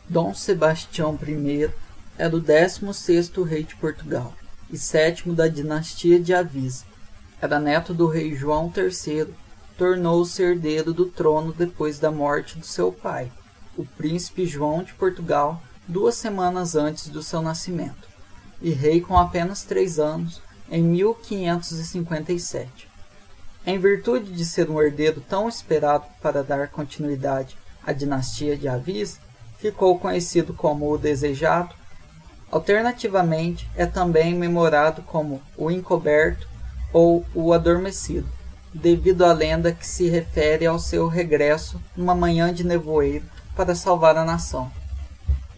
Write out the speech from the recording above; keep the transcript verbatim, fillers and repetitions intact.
Dom Sebastião I era o décimo sexto rei de Portugal e sétimo da dinastia de Avís. Era neto do rei João terceiro, tornou-se herdeiro do trono depois da morte do seu pai, o príncipe João de Portugal, duas semanas antes do seu nascimento, e rei com apenas três anos, em mil quinhentos e cinquenta e sete. Em virtude de ser um herdeiro tão esperado para dar continuidade à dinastia de Avís, ficou conhecido como o Desejado. Alternativamente, é também memorado como o Encoberto ou o Adormecido, devido à lenda que se refere ao seu regresso numa manhã de nevoeiro para salvar a nação.